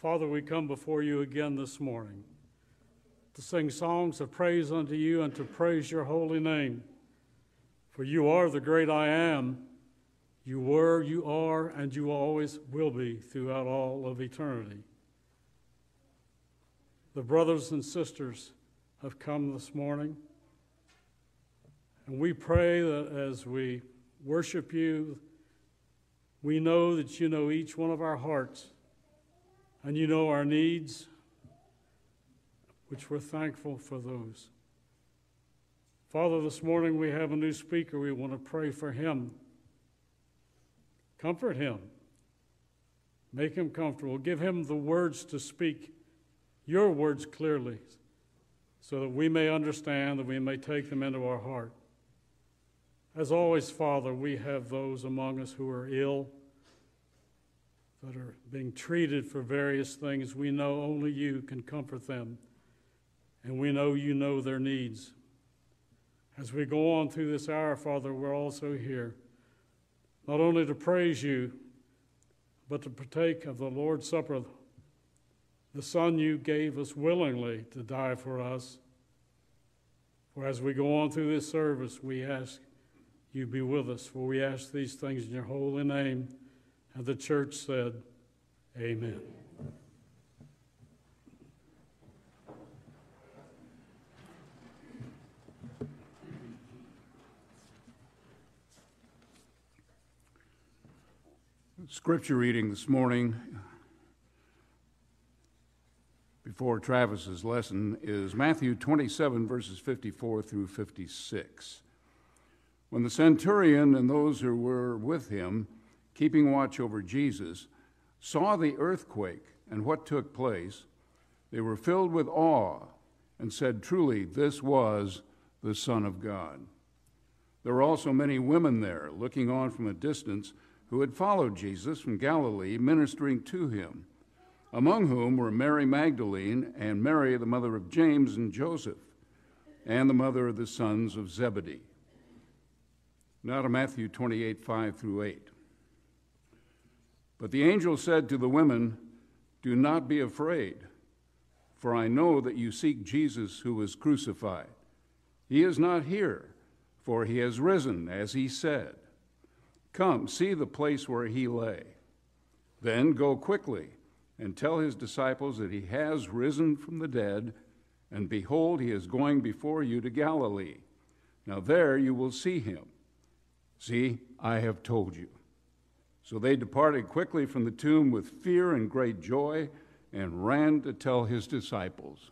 Father, we come before you again this morning to sing songs of praise unto you and to praise your holy name. For you are the great I am. You were, you are, and you always will be throughout all of eternity. The brothers and sisters have come this morning, and we pray that as we worship you, we know that you know each one of our hearts, and you know our needs, which we're thankful for those. Father, this morning we have a new speaker. We want to pray for him. Comfort him. Make him comfortable. Give him the words to speak your words clearly so that we may understand, that we may take them into our heart. As always, Father, we have those among us who are ill, that are being treated for various things. We know only you can comfort them, and we know you know their needs. As we go on through this hour, Father, we're also here, not only to praise you, but to partake of the Lord's Supper, the Son you gave us willingly to die for us. For as we go on through this service, we ask you be with us, for we ask these things in your holy name. And the church said, amen. Scripture reading this morning before Travis's lesson is Matthew 27, verses 54 through 56. When the centurion and those who were with him, keeping watch over Jesus, saw the earthquake and what took place, they were filled with awe and said, "Truly, this was the Son of God." There were also many women there, looking on from a distance, who had followed Jesus from Galilee, ministering to him, among whom were Mary Magdalene and Mary, the mother of James and Joseph, and the mother of the sons of Zebedee. Now to Matthew 28, 5 through 8. But the angel said to the women, "Do not be afraid, for I know that you seek Jesus who was crucified. He is not here, for he has risen, as he said. Come, see the place where he lay. Then go quickly and tell his disciples that he has risen from the dead, and behold, he is going before you to Galilee. Now there you will see him. See, I have told you." So they departed quickly from the tomb with fear and great joy and ran to tell his disciples.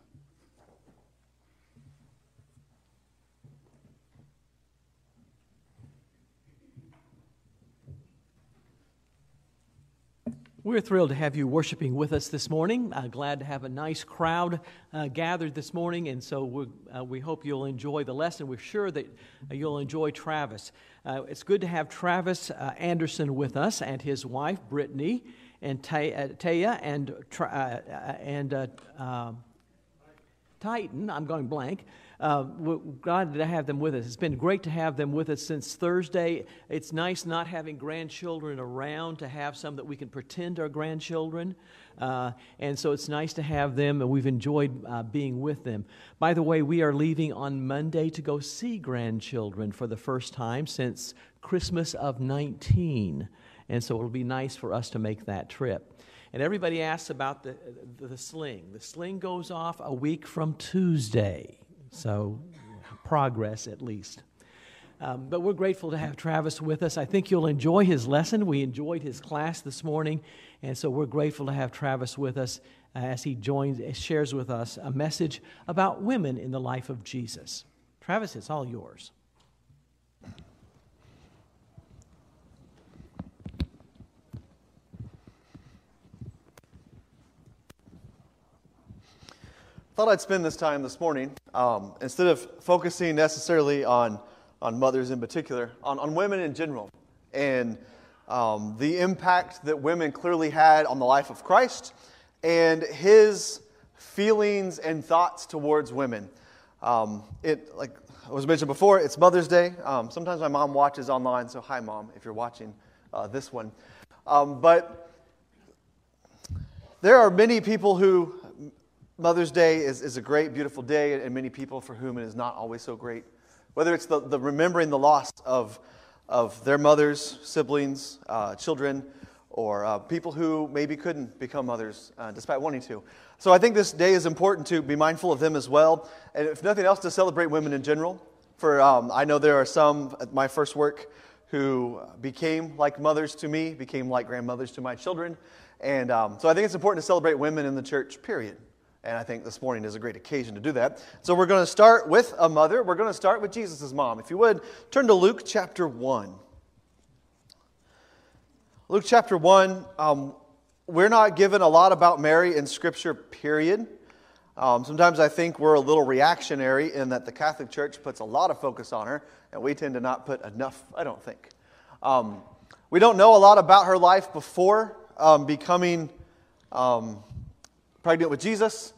We're thrilled to have you worshiping with us this morning. Glad to have a nice crowd gathered this morning, and so we hope you'll enjoy the lesson. We're sure that you'll enjoy Travis. It's good to have Travis Anderson with us and his wife, Brittany, and Taya, and Titan. I'm going blank. We're glad to have them with us. It's been great to have them with us since Thursday. It's nice not having grandchildren around, to have some that we can pretend are grandchildren. And so it's nice to have them, and we've enjoyed being with them. By the way, we are leaving on Monday to go see grandchildren for the first time since Christmas of 19. And so it'll be nice for us to make that trip. And everybody asks about the sling. The sling goes off a week from Tuesday. So progress at least. But we're grateful to have Travis with us. I think you'll enjoy his lesson. We enjoyed his class this morning. And so we're grateful to have Travis with us as he shares with us a message about women in the life of Jesus. Travis, it's all yours. Thought I'd spend this time this morning, instead of focusing necessarily on mothers in particular, on women in general, and the impact that women clearly had on the life of Christ, and his feelings and thoughts towards women. Like was mentioned before, it's Mother's Day. Sometimes my mom watches online, so hi, Mom, if you're watching this one. But There are many people who Mother's Day is a great, beautiful day, and many people for whom it is not always so great. Whether it's the remembering the loss of their mothers, siblings, children, or people who maybe couldn't become mothers despite wanting to. So I think this day is important to be mindful of them as well, and if nothing else, to celebrate women in general. For I know there are some at my first work who became like mothers to me, became like grandmothers to my children, and so I think it's important to celebrate women in the church, period. And I think this morning is a great occasion to do that. So we're going to start with a mother. We're going to start with Jesus' mom. If you would, turn to Luke chapter 1. Luke chapter 1, we're not given a lot about Mary in Scripture, period. Sometimes I think we're a little reactionary in that the Catholic Church puts a lot of focus on her, and we tend to not put enough, I don't think. We don't know a lot about her life before becoming pregnant with Jesus.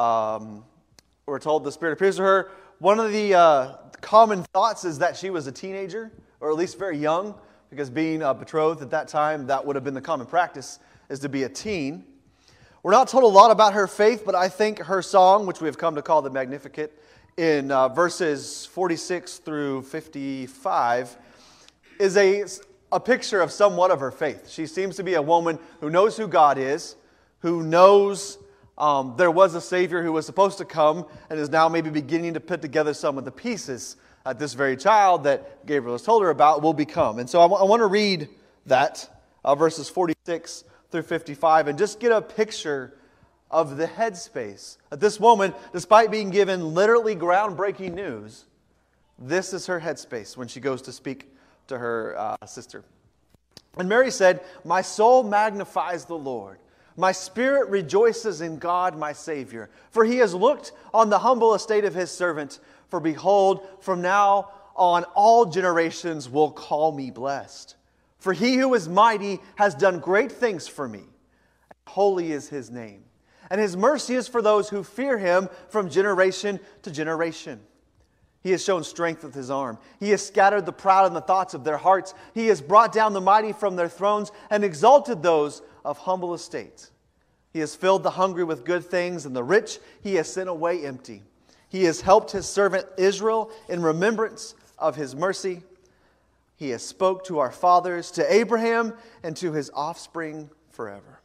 We're told the Spirit appears to her. One of the common thoughts is that she was a teenager, or at least very young, because being betrothed at that time, that would have been the common practice, is to be a teen. We're not told a lot about her faith, but I think her song, which we have come to call the Magnificat, in verses 46 through 55, is a picture of somewhat of her faith. She seems to be a woman who knows who God is, who knows there was a Savior who was supposed to come, and is now maybe beginning to put together some of the pieces that this very child that Gabriel has told her about will become. And so I want to read that, verses 46 through 55, and just get a picture of the headspace. At this woman, despite being given literally groundbreaking news, this is her headspace when she goes to speak to her sister. And Mary said, "My soul magnifies the Lord. My spirit rejoices in God my Savior, for He has looked on the humble estate of His servant. For behold, from now on all generations will call me blessed. For He who is mighty has done great things for me. Holy is His name. And His mercy is for those who fear Him from generation to generation. He has shown strength with His arm. He has scattered the proud in the thoughts of their hearts. He has brought down the mighty from their thrones and exalted those of humble estate. He has filled the hungry with good things, and the rich He has sent away empty. He has helped His servant Israel in remembrance of His mercy. He has spoke to our fathers, to Abraham, and to his offspring forever."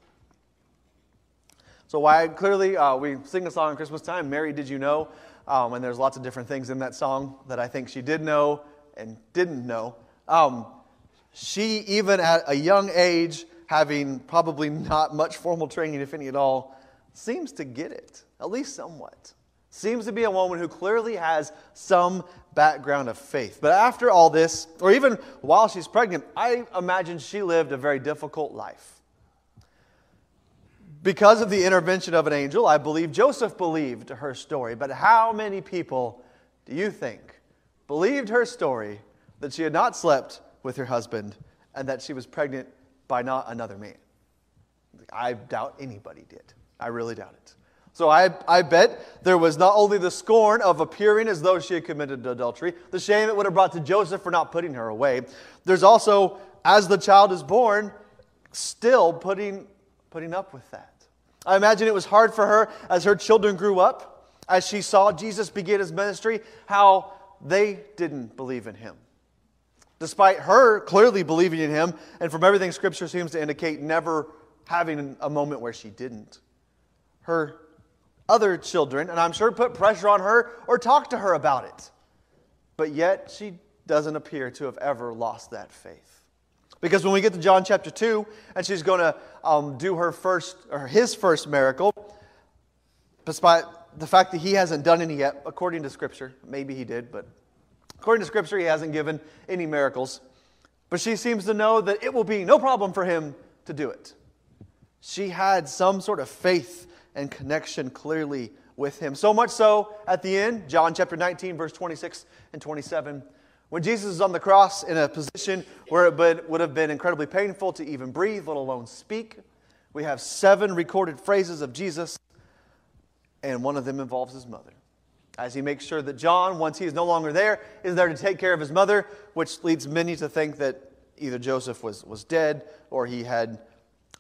So why clearly we sing a song at Christmas time, "Mary, Did You Know?" And there's lots of different things in that song that I think she did know and didn't know. She, even at a young age, having probably not much formal training, if any at all, seems to get it, at least somewhat. Seems to be a woman who clearly has some background of faith. But after all this, or even while she's pregnant, I imagine she lived a very difficult life. Because of the intervention of an angel, I believe Joseph believed her story. But how many people do you think believed her story that she had not slept with her husband and that she was pregnant by not another man? I doubt anybody did. I really doubt it. So I bet there was not only the scorn of appearing as though she had committed adultery, the shame it would have brought to Joseph for not putting her away. There's also, as the child is born, still putting up with that. I imagine it was hard for her as her children grew up, as she saw Jesus begin His ministry, how they didn't believe in Him. Despite her clearly believing in Him, and from everything Scripture seems to indicate, never having a moment where she didn't. Her other children, and I'm sure put pressure on her or talked to her about it. But yet she doesn't appear to have ever lost that faith. Because when we get to John chapter 2, and she's going to do his first miracle, despite the fact that he hasn't done any yet, according to Scripture. Maybe he did, but according to Scripture, he hasn't given any miracles. But she seems to know that it will be no problem for him to do it. She had some sort of faith and connection clearly with him. So much so, at the end, John chapter 19, verse 26 and 27, when Jesus is on the cross in a position where it would have been incredibly painful to even breathe, let alone speak, we have 7 recorded phrases of Jesus, and one of them involves His mother. As He makes sure that John, once he is no longer there, is there to take care of his mother, which leads many to think that either Joseph was dead or he had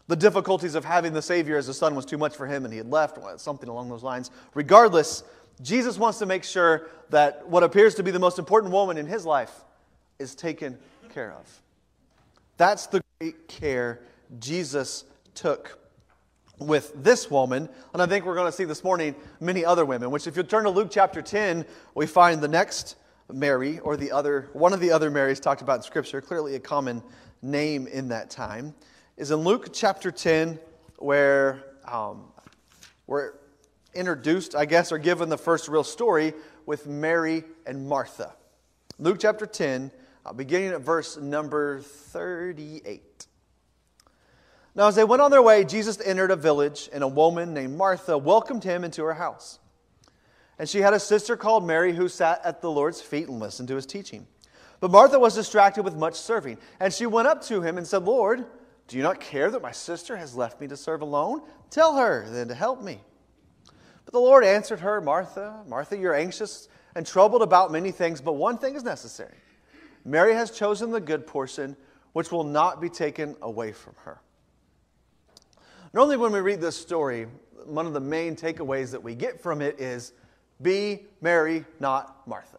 the difficulties of having the Savior as the son was too much for him and he had left, something along those lines. Regardless, Jesus wants to make sure that what appears to be the most important woman in his life is taken care of. That's the great care Jesus took with this woman. And I think we're going to see this morning many other women, which if you turn to Luke chapter 10, we find the next Mary, or one of the other Marys talked about in Scripture, clearly a common name in that time, is in Luke chapter 10, where we're introduced, I guess, or given the first real story with Mary and Martha. Luke chapter 10, beginning at verse number 38. Now, as they went on their way, Jesus entered a village, and a woman named Martha welcomed him into her house. And she had a sister called Mary who sat at the Lord's feet and listened to his teaching. But Martha was distracted with much serving. And she went up to him and said, Lord, do you not care that my sister has left me to serve alone? Tell her then to help me. But the Lord answered her, Martha, Martha, you're anxious and troubled about many things, but one thing is necessary. Mary has chosen the good portion, which will not be taken away from her. Normally when we read this story, one of the main takeaways that we get from it is, be Mary, not Martha.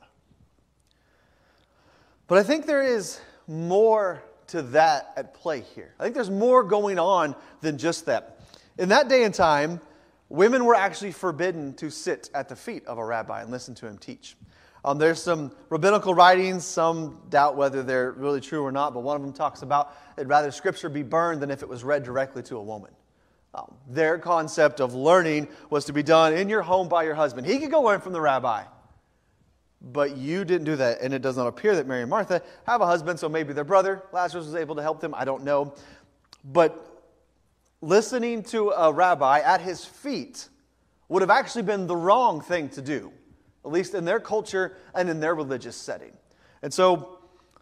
But I think there is more to that at play here. I think there's more going on than just that. In that day and time, women were actually forbidden to sit at the feet of a rabbi and listen to him teach. There's some rabbinical writings, some doubt whether they're really true or not, but one of them talks about it'd rather Scripture be burned than if it was read directly to a woman. Their concept of learning was to be done in your home by your husband. He could go learn from the rabbi, but you didn't do that. And it does not appear that Mary and Martha have a husband, so maybe their brother Lazarus was able to help them. I don't know. But listening to a rabbi at his feet would have actually been the wrong thing to do, at least in their culture and in their religious setting. And so,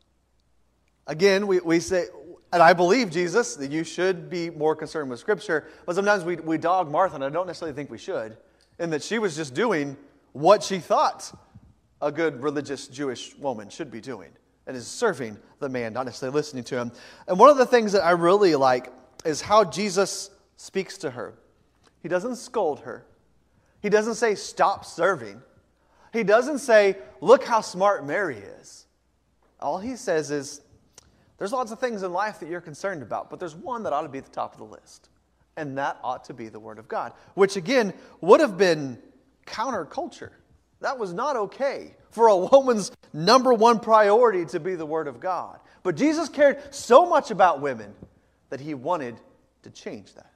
again, we say, and I believe, Jesus, that you should be more concerned with Scripture, but sometimes we dog Martha, and I don't necessarily think we should, in that she was just doing what she thought a good religious Jewish woman should be doing, and is serving the man, not necessarily listening to him. And one of the things that I really like is how Jesus speaks to her. He doesn't scold her. He doesn't say, stop serving. He doesn't say, look how smart Mary is. All he says is, there's lots of things in life that you're concerned about, but there's one that ought to be at the top of the list. And that ought to be the Word of God, which again would have been counterculture. That was not okay for a woman's number one priority to be the Word of God. But Jesus cared so much about women that he wanted to change that.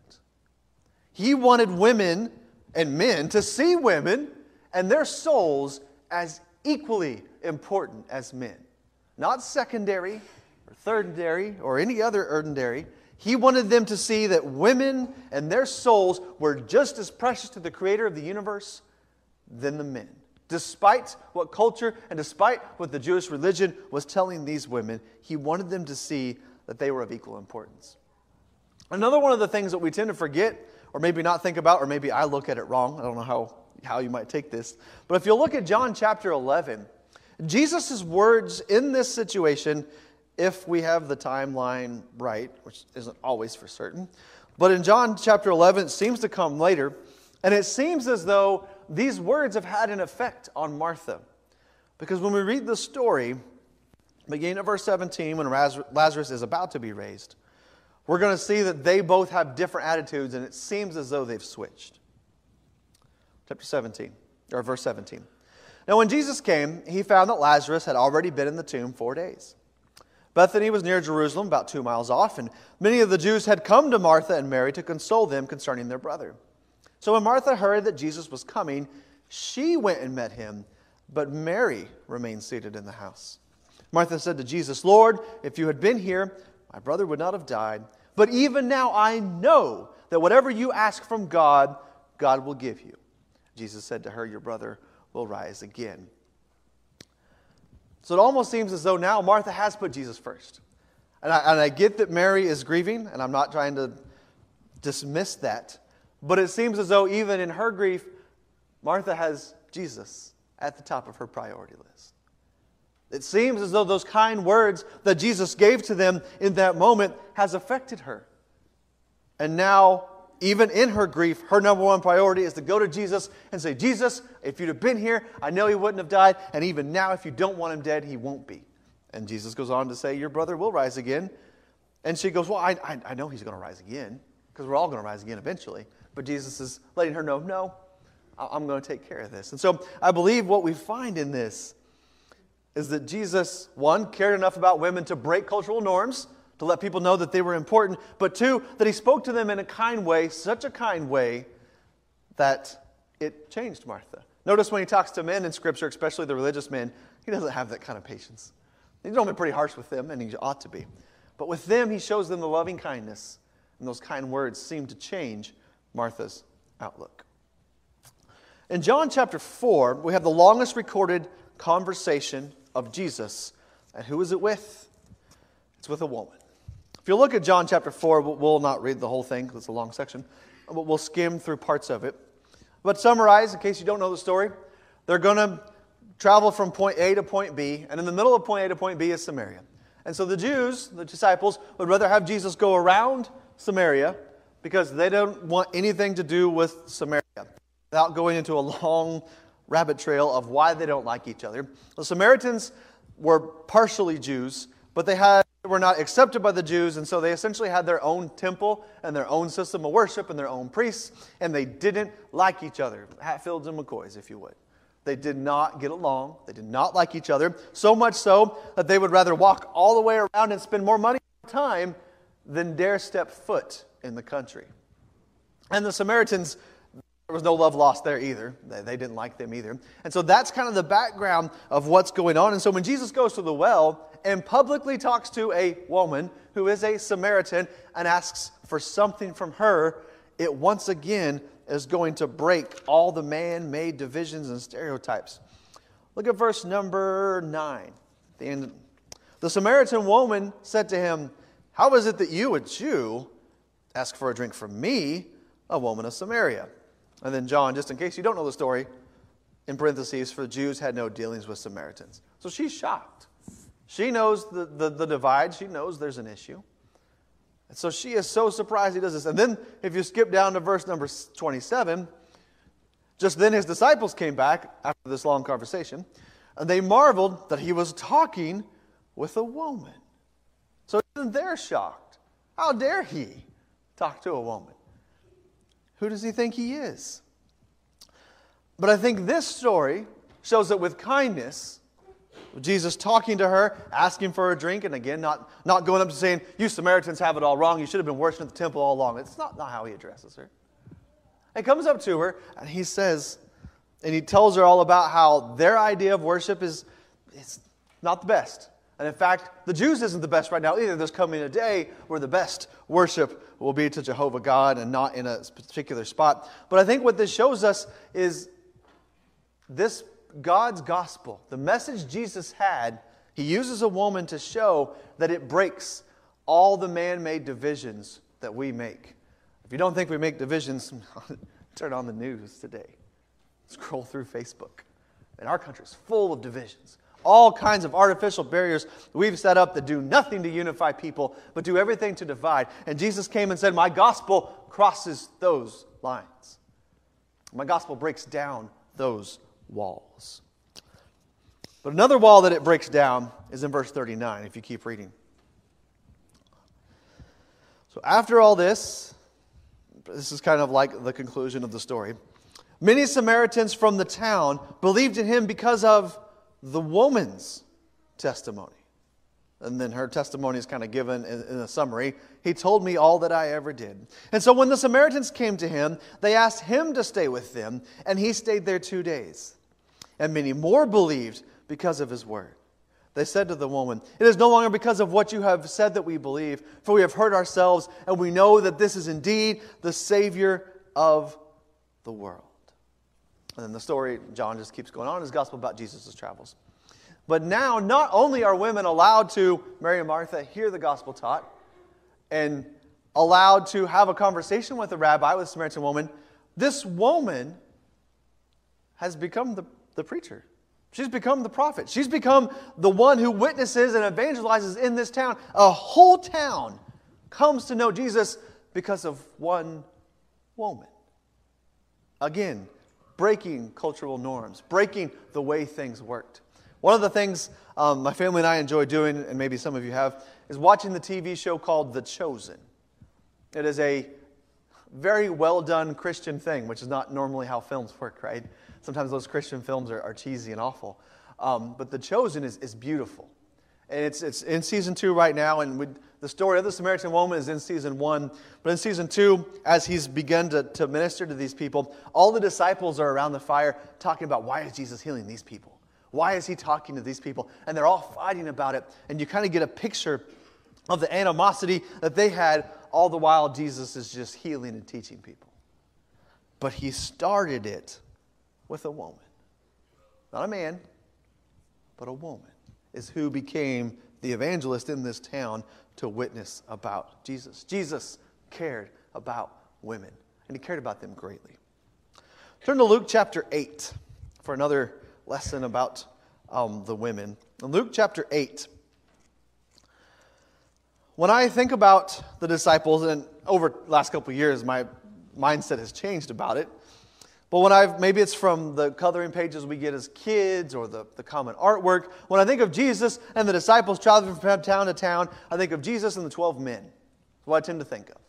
He wanted women and men to see women and their souls as equally important as men. Not secondary, or thirdary, or any other ordinary. He wanted them to see that women and their souls were just as precious to the Creator of the universe than the men. Despite what culture and despite what the Jewish religion was telling these women, he wanted them to see that they were of equal importance. Another one of the things that we tend to forget, or maybe not think about, or maybe I look at it wrong, I don't know how you might take this, but if you look at John chapter 11, Jesus' words in this situation, if we have the timeline right, which isn't always for certain. But in John chapter 11, it seems to come later, and it seems as though these words have had an effect on Martha. Because when we read the story, beginning at verse 17, when Lazarus is about to be raised, we're going to see that they both have different attitudes, and it seems as though they've switched. Chapter 17, or verse 17. Now when Jesus came, he found that Lazarus had already been in the tomb 4 days. Bethany was near Jerusalem, about 2 miles off, and many of the Jews had come to Martha and Mary to console them concerning their brother. So when Martha heard that Jesus was coming, she went and met him, but Mary remained seated in the house. Martha said to Jesus, Lord, if you had been here, my brother would not have died. But even now I know that whatever you ask from God, God will give you. Jesus said to her, your brother will rise again. So it almost seems as though now Martha has put Jesus first. And I get that Mary is grieving, and I'm not trying to dismiss that. But it seems as though even in her grief, Martha has Jesus at the top of her priority list. It seems as though those kind words that Jesus gave to them in that moment has affected her. And now, even in her grief, her number one priority is to go to Jesus and say, Jesus, if you'd have been here, I know he wouldn't have died. And even now, if you don't want him dead, he won't be. And Jesus goes on to say, your brother will rise again. And she goes, well, I know he's going to rise again, because we're all going to rise again eventually. But Jesus is letting her know, no, I'm going to take care of this. And so I believe what we find in this is that Jesus, one, cared enough about women to break cultural norms, to let people know that they were important, but two, that he spoke to them in a kind way, such a kind way, that it changed Martha. Notice when he talks to men in Scripture, especially the religious men, he doesn't have that kind of patience. He's normally pretty harsh with them, and he ought to be. But with them, he shows them the loving kindness, and those kind words seem to change Martha's outlook. In John chapter 4, we have the longest recorded conversation of Jesus. And who is it with? It's with a woman. If you look at John chapter 4, we'll not read the whole thing because it's a long section, but we'll skim through parts of it. But summarize, in case you don't know the story, they're going to travel from point A to point B, and in the middle of point A to point B is Samaria. And so the Jews, the disciples, would rather have Jesus go around Samaria because they don't want anything to do with Samaria, without going into a long rabbit trail of why they don't like each other. The Samaritans were partially Jews, but they were not accepted by the Jews, and so they essentially had their own temple and their own system of worship and their own priests, and they didn't like each other. Hatfields and McCoys, if you would. They did not get along. They did not like each other, so much so that they would rather walk all the way around and spend more money and time than dare step foot in the country. And the Samaritans, there was no love lost there either. They didn't like them either. And so that's kind of the background of what's going on. And so when Jesus goes to the well and publicly talks to a woman who is a Samaritan and asks for something from her, it once again is going to break all the man-made divisions and stereotypes. Look at verse number 9. The Samaritan woman said to him, how is it that you, a Jew, ask for a drink from me, a woman of Samaria? And then John, just in case you don't know the story, in parentheses, for Jews had no dealings with Samaritans. So she's shocked. She knows the divide. She knows there's an issue. And so she is so surprised he does this. And then if you skip down to verse number 27, just then his disciples came back after this long conversation, and they marveled that he was talking with a woman. So even they're shocked. How dare he talk to a woman? Who does he think he is? But I think this story shows that with kindness, Jesus talking to her, asking for a drink, and again, not going up to saying, you Samaritans have it all wrong, you should have been worshiping at the temple all along. It's not how he addresses her. He comes up to her, and he says, and he tells her all about how their idea of worship is not the best. And in fact, the Jews isn't the best right now either. There's coming a day where the best worship will be to Jehovah God and not in a particular spot. But I think what this shows us is this God's gospel, the message Jesus had, he uses a woman to show that it breaks all the man-made divisions that we make. If you don't think we make divisions, turn on the news today. Scroll through Facebook. And our country is full of divisions. All kinds of artificial barriers we've set up that do nothing to unify people, but do everything to divide. And Jesus came and said, my gospel crosses those lines. My gospel breaks down those walls. But another wall that it breaks down is in verse 39, if you keep reading. So after all this is kind of like the conclusion of the story. Many Samaritans from the town believed in him because of the woman's testimony. And then her testimony is kind of given in a summary. He told me all that I ever did. And so when the Samaritans came to him, they asked him to stay with them, and he stayed there 2 days. And many more believed because of his word. They said to the woman, it is no longer because of what you have said that we believe, for we have heard ourselves, and we know that this is indeed the Savior of the world. And then the story, John just keeps going on in his gospel about Jesus' travels. But now, not only are women allowed to, Mary and Martha, hear the gospel taught, and allowed to have a conversation with the rabbi, with the Samaritan woman, this woman has become the preacher. She's become the prophet. She's become the one who witnesses and evangelizes in this town. A whole town comes to know Jesus because of one woman. Again, breaking cultural norms, breaking the way things worked. One of the things my family and I enjoy doing, and maybe some of you have, is watching the TV show called The Chosen. It is a very well done Christian thing, which is not normally how films work, right? Sometimes those Christian films are cheesy and awful. But The Chosen is beautiful. And it's in season 2 right now, and the story of the Samaritan woman is in season 1. But in season 2, as he's begun to minister to these people, all the disciples are around the fire talking about, why is Jesus healing these people? Why is he talking to these people? And they're all fighting about it. And you kind of get a picture of the animosity that they had, all the while Jesus is just healing and teaching people. But he started it with a woman. Not a man, but a woman is who became the evangelist in this town to witness about Jesus. Jesus cared about women, and he cared about them greatly. Turn to Luke chapter 8 for another lesson about the women. In Luke chapter 8, when I think about the disciples, and over the last couple of years, my mindset has changed about it. But when maybe it's from the coloring pages we get as kids or the common artwork. When I think of Jesus and the disciples traveling from town to town, I think of Jesus and the 12 men. That's what I tend to think of.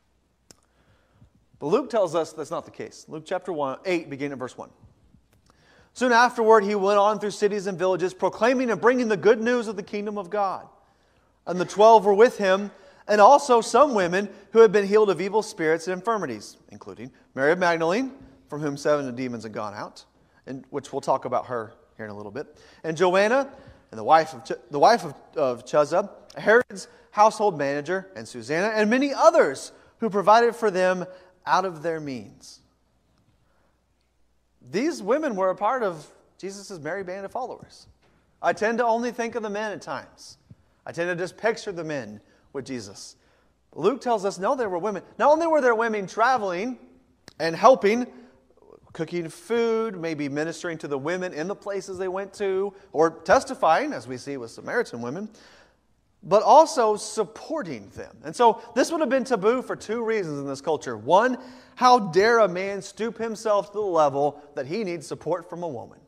But Luke tells us that's not the case. Luke chapter 8, beginning at verse 1. Soon afterward, he went on through cities and villages, proclaiming and bringing the good news of the kingdom of God. And the 12 were with him, and also some women who had been healed of evil spirits and infirmities, including Mary of Magdalene, from whom 7 demons had gone out, and which we'll talk about her here in a little bit, and Joanna, and the wife of Chuza, Herod's household manager, and Susanna, and many others who provided for them out of their means. These women were a part of Jesus' merry band of followers. I tend to only think of the men at times. I tend to just picture the men with Jesus. But Luke tells us, no, there were women. Not only were there women traveling and helping, cooking food, maybe ministering to the women in the places they went to, or testifying, as we see with Samaritan women, but also supporting them. And so this would have been taboo for 2 reasons in this culture. One, how dare a man stoop himself to the level that he needs support from a woman?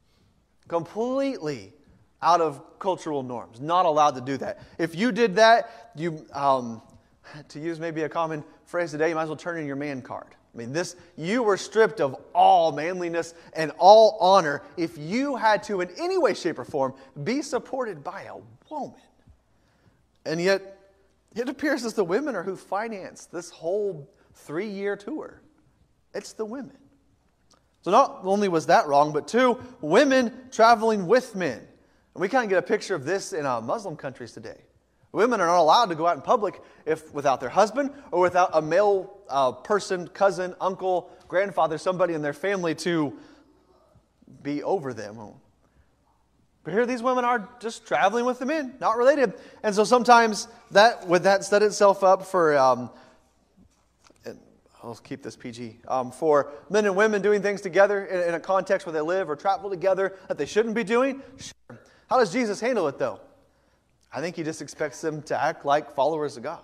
Completely out of cultural norms. Not allowed to do that. If you did that, you, to use maybe a common phrase today, you might as well turn in your man card. I mean, you were stripped of all manliness and all honor if you had to, in any way, shape, or form, be supported by a woman. And yet, it appears as the women are who financed this whole 3-year tour. It's the women. So not only was that wrong, but 2, women traveling with men. And we kind of get a picture of this in Muslim countries today. Women are not allowed to go out in public without their husband or without a male person, cousin, uncle, grandfather, somebody in their family to be over them. But here these women are just traveling with the men, not related. And so sometimes that set itself up for, and I'll keep this PG, for men and women doing things together in a context where they live or travel together that they shouldn't be doing. Sure. How does Jesus handle it though? I think he just expects them to act like followers of God.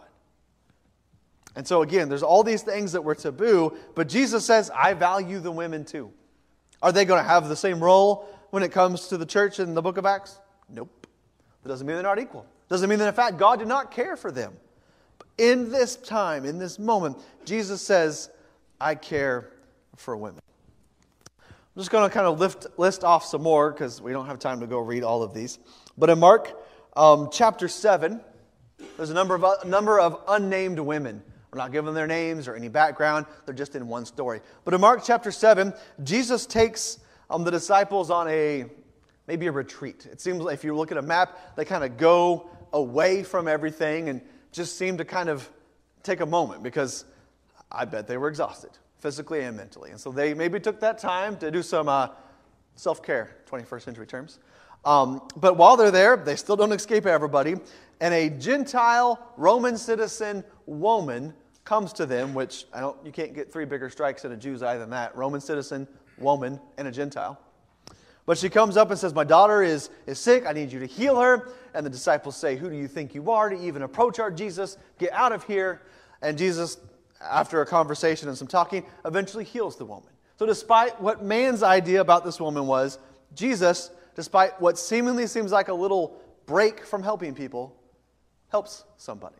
And so again, there's all these things that were taboo, but Jesus says, I value the women too. Are they going to have the same role when it comes to the church in the book of Acts? Nope. That doesn't mean they're not equal. Doesn't mean that in fact God did not care for them. But in this time, in this moment, Jesus says, I care for women. I'm just going to kind of list off some more because we don't have time to go read all of these. But in Mark chapter 7, there's a number of unnamed women. We're not given their names or any background. They're just in one story. But in Mark chapter 7, Jesus takes the disciples on maybe a retreat. It seems like if you look at a map, they kind of go away from everything and just seem to kind of take a moment because I bet they were exhausted, physically and mentally. And so they maybe took that time to do some self-care, 21st century terms. But while they're there, they still don't escape everybody. And a Gentile Roman citizen woman comes to them, which you can't get 3 bigger strikes at a Jew's eye than that. Roman citizen, woman, and a Gentile. But she comes up and says, my daughter is sick. I need you to heal her. And the disciples say, who do you think you are to even approach our Jesus? Get out of here. And Jesus, after a conversation and some talking, eventually heals the woman. So despite what man's idea about this woman was, Jesus, despite what seemingly seems like a little break from helping people, helps somebody.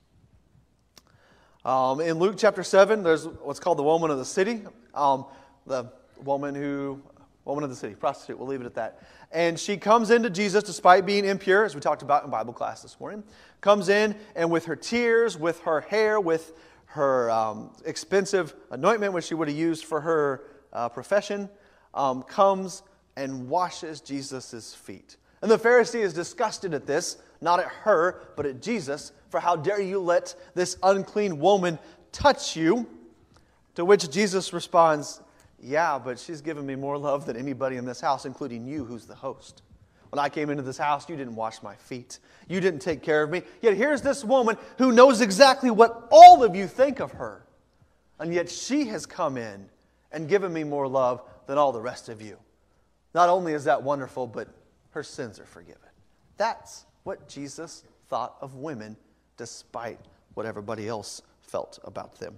In Luke chapter 7, there's what's called the woman of the city. The woman of the city, prostitute, we'll leave it at that. And she comes into Jesus despite being impure, as we talked about in Bible class this morning. Comes in, and with her tears, with her hair, with her expensive anointment, which she would have used for her profession, comes and washes Jesus' feet. And the Pharisee is disgusted at this, not at her, but at Jesus, for how dare you let this unclean woman touch you? To which Jesus responds, yeah, but she's given me more love than anybody in this house, including you, who's the host. When I came into this house, you didn't wash my feet. You didn't take care of me. Yet here's this woman who knows exactly what all of you think of her. And yet she has come in and given me more love than all the rest of you. Not only is that wonderful, but her sins are forgiven. That's what Jesus thought of women, despite what everybody else felt about them.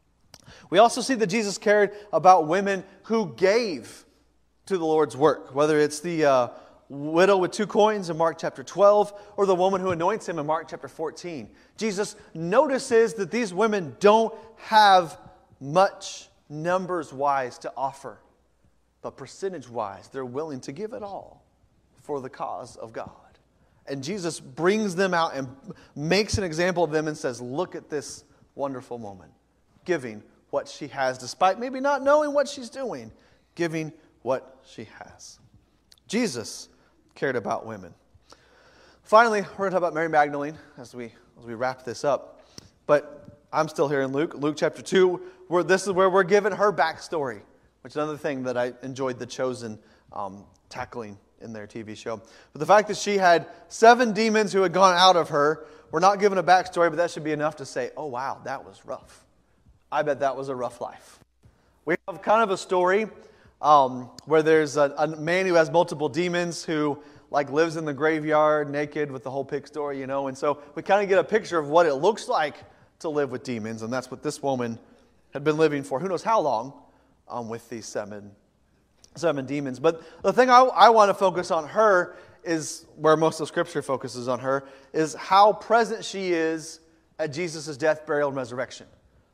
We also see that Jesus cared about women who gave to the Lord's work, whether it's the widow with 2 coins in Mark chapter 12 or the woman who anoints him in Mark chapter 14. Jesus notices that these women don't have much numbers-wise to offer, but percentage-wise, they're willing to give it all for the cause of God. And Jesus brings them out and makes an example of them and says, look at this wonderful woman, giving what she has, despite maybe not knowing what she's doing, giving what she has. Jesus cared about women. Finally, we're going to talk about Mary Magdalene as we wrap this up. But I'm still here in Luke chapter 2, where this is where we're given her backstory, which is another thing that I enjoyed The Chosen tackling in their TV show. But the fact that she had 7 demons who had gone out of her, we're not given a backstory, but that should be enough to say, oh wow, that was rough. I bet that was a rough life. We have kind of a story where there's a man who has multiple demons who lives in the graveyard naked with the whole pig story, and so we kind of get a picture of what it looks like to live with demons, and that's what this woman had been living for who knows how long with these seven demons. But the thing I want to focus on her is where most of Scripture focuses on her, is how present she is at Jesus' death, burial, and resurrection.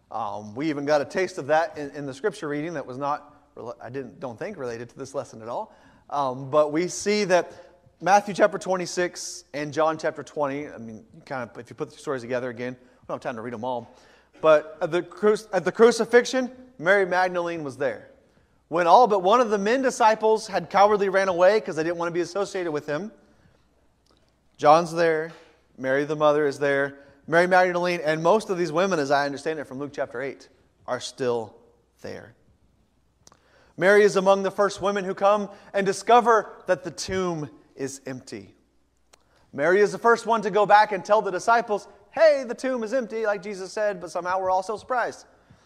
We even got a taste of that in the Scripture reading that was not, don't think related to this lesson at all. But we see that Matthew chapter 26 and John chapter 20, if you put the stories together again, we don't have time to read them all. But at the crucifixion, Mary Magdalene was there. When all but one of the men disciples had cowardly ran away because they didn't want to be associated with him, John's there, Mary the mother is there, Mary Magdalene, and most of these women, as I understand it from Luke chapter 8, are still there. Mary is among the first women who come and discover that the tomb is empty. Mary is the first one to go back and tell the disciples, hey, the tomb is empty, like Jesus said, but somehow we're all so surprised.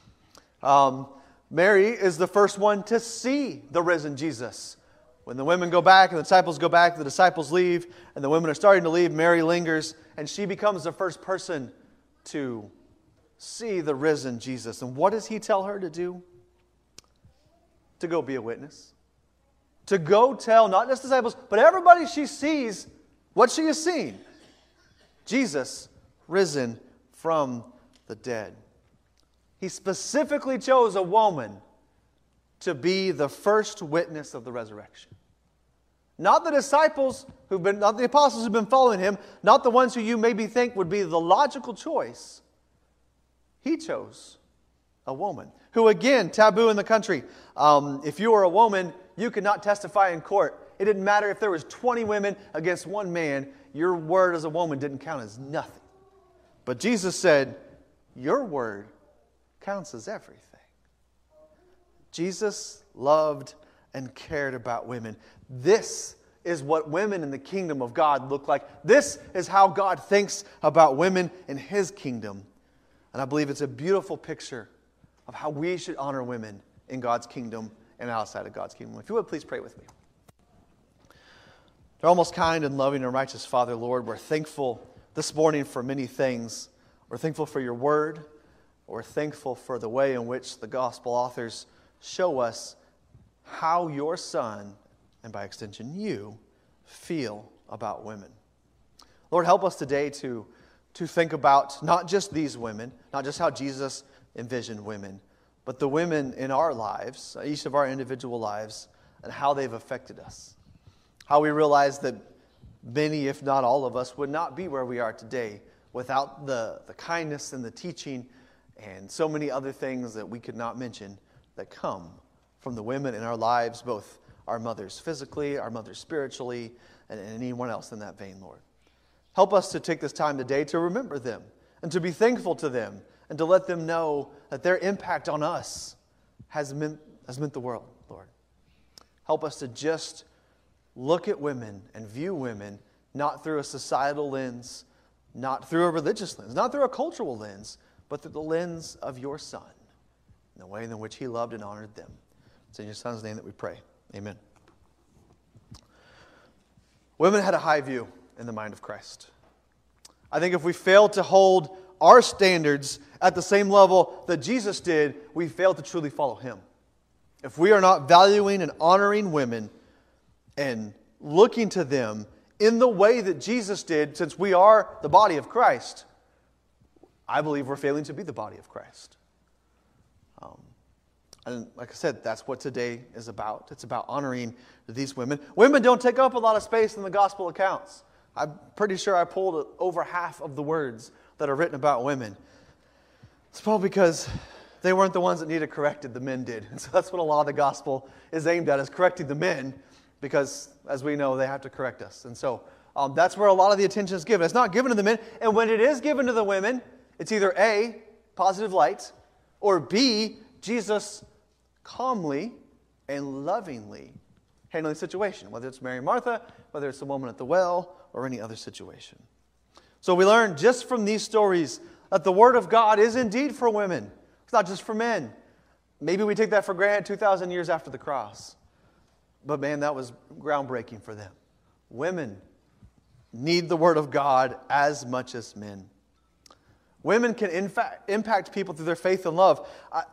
Mary is the first one to see the risen Jesus. When the women go back and the disciples go back, the disciples leave, and the women are starting to leave, Mary lingers, and she becomes the first person to see the risen Jesus. And what does he tell her to do? To go be a witness. To go tell, not just disciples, but everybody she sees what she has seen. Jesus risen from the dead. He specifically chose a woman to be the first witness of the resurrection. Not the disciples not the apostles who've been following him, not the ones who you maybe think would be the logical choice. He chose a woman who, again, taboo in the country. If you were a woman, you could not testify in court. It didn't matter if there was 20 women against one man. Your word as a woman didn't count as nothing. But Jesus said, your word counts as everything. Jesus loved and cared about women. This is what women in the kingdom of God look like. This is how God thinks about women in His kingdom. And I believe it's a beautiful picture of how we should honor women in God's kingdom and outside of God's kingdom. If you would, please pray with me. Our almost kind and loving and righteous Father, Lord, we're thankful this morning for many things. We're thankful for your word. We're thankful for the way in which the gospel authors show us how your son, and by extension you, feel about women. Lord, help us today to think about not just these women, not just how Jesus envisioned women, but the women in our lives, each of our individual lives, and how they've affected us. How we realize that many, if not all of us, would not be where we are today without the kindness and the teaching and so many other things that we could not mention that come from the women in our lives, both our mothers physically, our mothers spiritually, and anyone else in that vein, Lord. Help us to take this time today to remember them and to be thankful to them and to let them know that their impact on us has meant the world, Lord. Help us to just look at women and view women not through a societal lens, not through a religious lens, not through a cultural lens, but through the lens of your Son, in the way in which He loved and honored them. It's in your Son's name that we pray. Amen. Women had a high view in the mind of Christ. I think if we fail to hold our standards at the same level that Jesus did, we fail to truly follow Him. If we are not valuing and honoring women and looking to them in the way that Jesus did, since we are the body of Christ, I believe we're failing to be the body of Christ. And like I said, that's what today is about. It's about honoring these women. Women don't take up a lot of space in the gospel accounts. I'm pretty sure I pulled over half of the words that are written about women. It's probably because they weren't the ones that needed corrected, the men did. And so that's what a lot of the gospel is aimed at, is correcting the men, because as we know, they have to correct us. And so that's where a lot of the attention is given. It's not given to the men. And when it is given to the women, it's either A, positive light, or B, Jesus calmly and lovingly handling the situation, whether it's Mary and Martha, whether it's the woman at the well, or any other situation. So we learn just from these stories that the Word of God is indeed for women. It's not just for men. Maybe we take that for granted 2,000 years after the cross. But man, that was groundbreaking for them. Women need the Word of God as much as men. Women can impact people through their faith and love.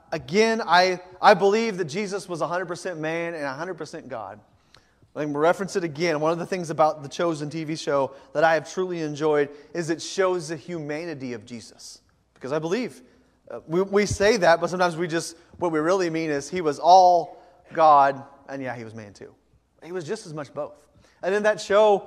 I believe that Jesus was 100% man and 100% God. Let me reference it again. One of the things about the Chosen TV show that I have truly enjoyed is it shows the humanity of Jesus. Because I believe, we say that, but sometimes what we really mean is He was all God, and yeah, He was man too. He was just as much both. And in that show,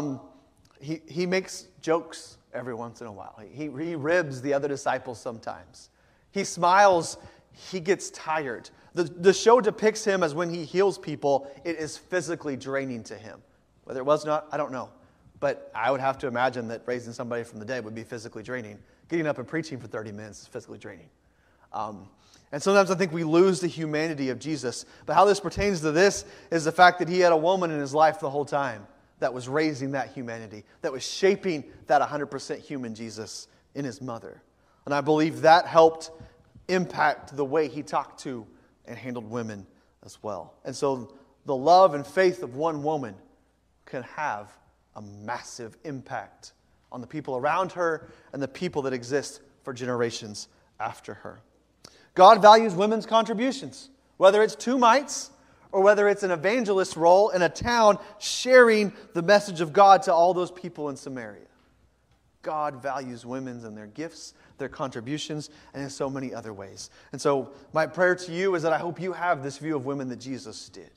he makes jokes every once in a while. He ribs the other disciples sometimes. He smiles. He gets tired. The show depicts Him as when He heals people, it is physically draining to Him. Whether it was or not, I don't know. But I would have to imagine that raising somebody from the dead would be physically draining. Getting up and preaching for 30 minutes is physically draining. And sometimes I think we lose the humanity of Jesus. But how this pertains to this is the fact that He had a woman in His life the whole time that was raising that humanity, that was shaping that 100% human Jesus in His mother. And I believe that helped impact the way He talked to and handled women as well. And so the love and faith of one woman can have a massive impact on the people around her and the people that exist for generations after her. God values women's contributions, whether it's 2 mites or whether it's an evangelist role in a town sharing the message of God to all those people in Samaria. God values women and their gifts, their contributions, and in so many other ways. And so my prayer to you is that I hope you have this view of women that Jesus did.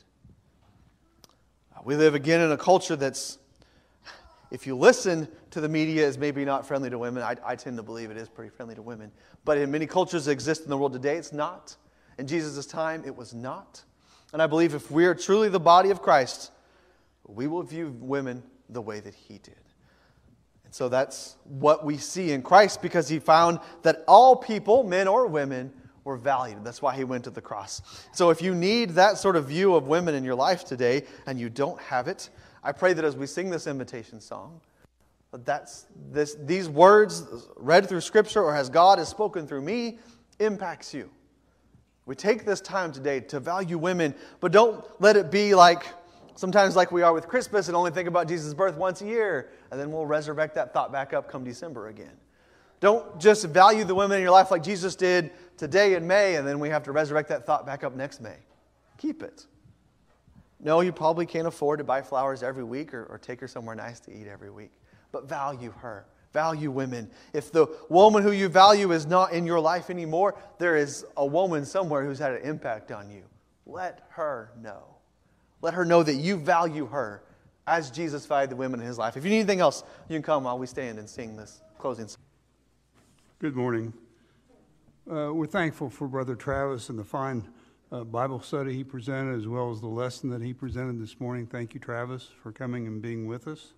We live again in a culture that's, if you listen to the media, is maybe not friendly to women. I tend to believe it is pretty friendly to women. But in many cultures that exist in the world today, it's not. In Jesus' time, it was not. And I believe if we are truly the body of Christ, we will view women the way that He did. And so that's what we see in Christ, because He found that all people, men or women, were valued. That's why He went to the cross. So if you need that sort of view of women in your life today and you don't have it, I pray that as we sing this invitation song, these words read through Scripture or as God has spoken through me impacts you. We take this time today to value women, but don't let it be sometimes like we are with Christmas and only think about Jesus' birth once a year, and then we'll resurrect that thought back up come December again. Don't just value the women in your life like Jesus did today in May, and then we have to resurrect that thought back up next May. Keep it. No, you probably can't afford to buy flowers every week or take her somewhere nice to eat every week. But value her. Value women. If the woman who you value is not in your life anymore, there is a woman somewhere who's had an impact on you. Let her know. Let her know that you value her as Jesus valued the women in his life. If you need anything else, you can come while we stand and sing this closing song. Good morning. We're thankful for Brother Travis and the fine Bible study he presented, as well as the lesson that he presented this morning. Thank you, Travis, for coming and being with us.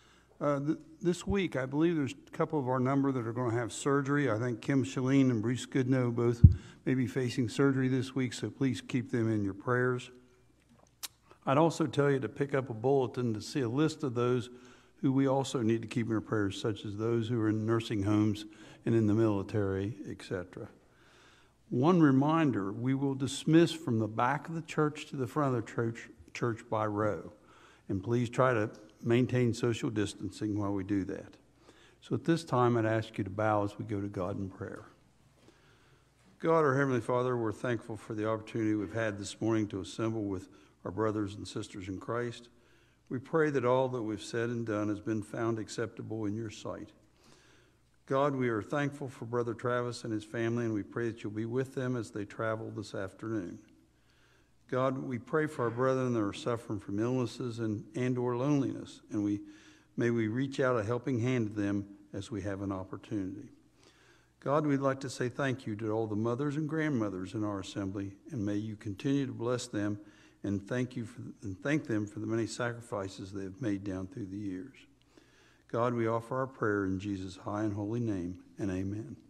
This week, I believe there's a couple of our number that are going to have surgery. I think Kim Shalene and Bruce Goodnow both may be facing surgery this week, so please keep them in your prayers. I'd also tell you to pick up a bulletin to see a list of those who we also need to keep in our prayers, such as those who are in nursing homes and in the military, etc. One reminder, we will dismiss from the back of the church to the front of the church by row. And please try to maintain social distancing while we do that. So at this time, I'd ask you to bow as we go to God in prayer. God, our Heavenly Father, we're thankful for the opportunity we've had this morning to assemble with our brothers and sisters in Christ. We pray that all that we've said and done has been found acceptable in your sight. God, we are thankful for Brother Travis and his family, and we pray that you'll be with them as they travel this afternoon. God, we pray for our brethren that are suffering from illnesses and or loneliness, and may we reach out a helping hand to them as we have an opportunity. God, we'd like to say thank you to all the mothers and grandmothers in our assembly, and may you continue to bless them and thank them for the many sacrifices they have made down through the years. God, we offer our prayer in Jesus' high and holy name, and amen.